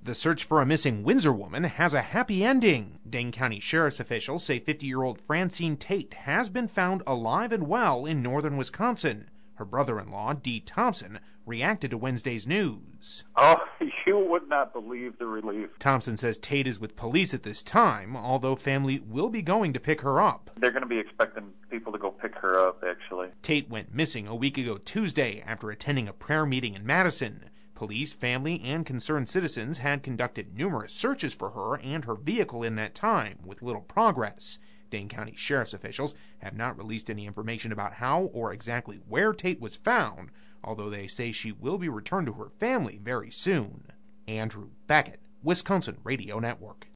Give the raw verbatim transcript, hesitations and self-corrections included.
The search for a missing Windsor woman has a happy ending. Dane County Sheriff's officials say fifty-year-old Francine Tate has been found alive and well in northern Wisconsin. Her brother-in-law, Dee Thompson, reacted to Wednesday's news. Oh, you would not believe the relief. Thompson says Tate is with police at this time, although family will be going to pick her up. They're going to be expecting people to go pick her up, actually. Tate went missing a week ago Tuesday after attending a prayer meeting in Madison. Police, family, and concerned citizens had conducted numerous searches for her and her vehicle in that time, with little progress. Dane County Sheriff's officials have not released any information about how or exactly where Tate was found, although they say she will be returned to her family very soon. Andrew Beckett, Wisconsin Radio Network.